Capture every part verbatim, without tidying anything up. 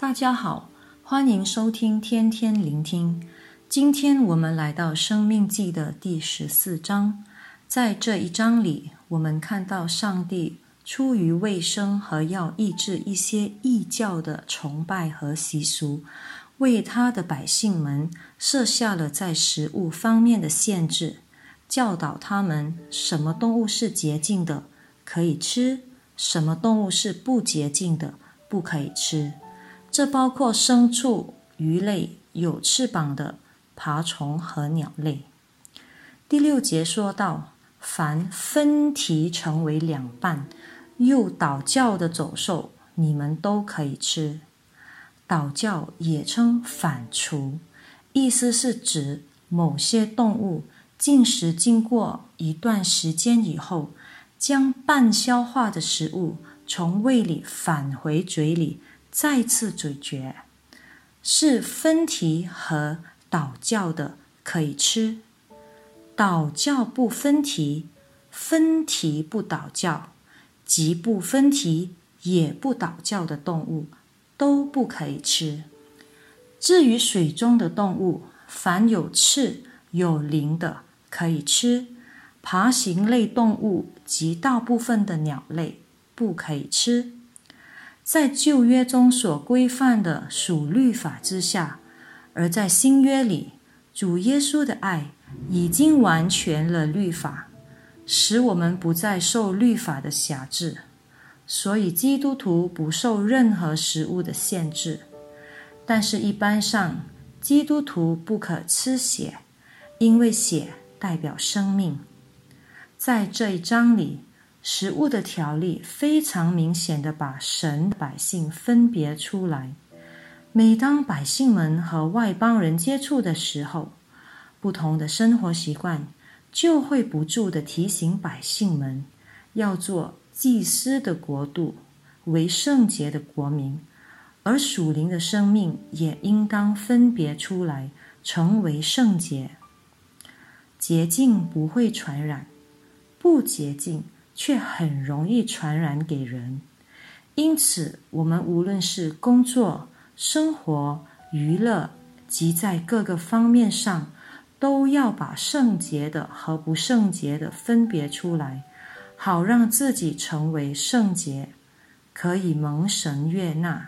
大家好，欢迎收听天天聆听。今天我们来到生命记的第十四章。在这一章里，我们看到上帝出于卫生和要抑制一些异教的崇拜和习俗，为他的百姓们设下了在食物方面的限制，教导他们什么动物是洁净的，可以吃；什么动物是不洁净的，不可以吃。这包括牲畜、鱼类、有翅膀的爬虫和鸟类。第六节说到，凡分蹄成为两半又倒教的走兽，你们都可以吃。倒教也称反刍，意思是指某些动物进食经过一段时间以后，将半消化的食物从胃里返回嘴里，再次咀嚼。是分蹄和倒教的可以吃，倒教不分蹄，分蹄不倒教，即不分蹄也不倒教的动物都不可以吃。至于水中的动物，凡有翅有鳞的可以吃，爬行类动物及大部分的鸟类不可以吃。在旧约中所规范的属律法之下，而在新约里，主耶稣的爱已经完全了律法，使我们不再受律法的辖制，所以基督徒不受任何食物的限制。但是一般上，基督徒不可吃血，因为血代表生命。在这一章里，食物的条例非常明显地把神百姓分别出来。每当百姓们和外邦人接触的时候，不同的生活习惯就会不住地提醒百姓们要做祭司的国度，为圣洁的国民，而属灵的生命也应当分别出来，成为圣洁。洁净不会传染，不洁净却很容易传染给人。因此，我们无论是工作、生活、娱乐及在各个方面上，都要把圣洁的和不圣洁的分别出来，好让自己成为圣洁，可以蒙神悦纳。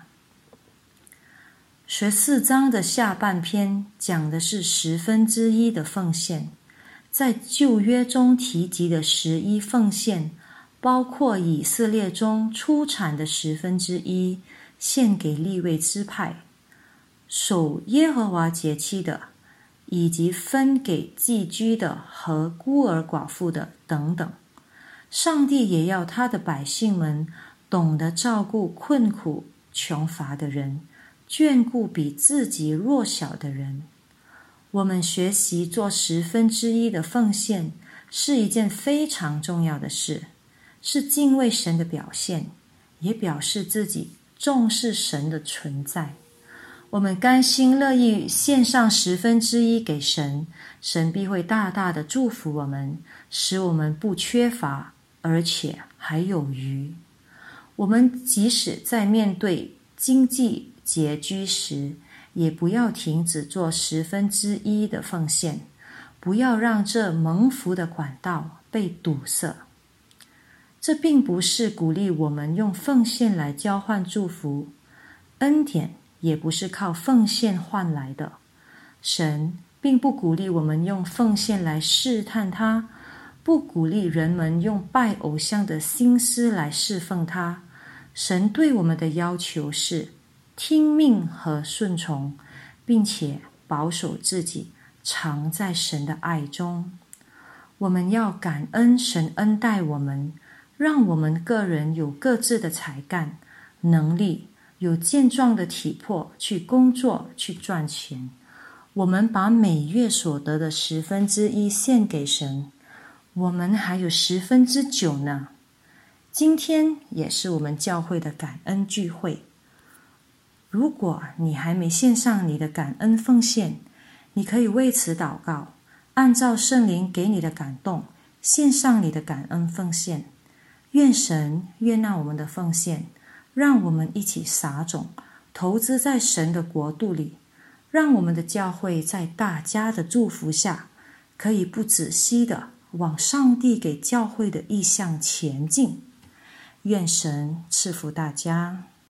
十四章的下半篇讲的是十分之一的奉献。在旧约中提及的十一奉献，包括以色列中出产的十分之一，献给利未支派，守耶和华节期的，以及分给寄居的和孤儿寡妇的等等。上帝也要他的百姓们懂得照顾困苦穷乏的人，眷顾比自己弱小的人。我们学习做十分之一的奉献是一件非常重要的事，是敬畏神的表现，也表示自己重视神的存在。我们甘心乐意献上十分之一给神，神必会大大的祝福我们，使我们不缺乏，而且还有余。我们即使在面对经济拮据时，也不要停止做十分之一的奉献，不要让这蒙福的管道被堵塞。这并不是鼓励我们用奉献来交换祝福，恩典也不是靠奉献换来的。神并不鼓励我们用奉献来试探他，不鼓励人们用拜偶像的心思来侍奉他。神对我们的要求是听命和顺从，并且保守自己，常在神的爱中。我们要感恩神恩待我们，让我们个人有各自的才干、能力，有健壮的体魄去工作、去赚钱。我们把每月所得的十分之一献给神，我们还有十分之九呢。今天也是我们教会的感恩聚会。如果你还没献上你的感恩奉献，你可以为此祷告，按照圣灵给你的感动，献上你的感恩奉献。愿神悦纳我们的奉献，让我们一起撒种， 投资在神的国度里，让我们的教会在大家的祝福下，可以不止息地往上帝给教会的意向前进。愿神赐福大家。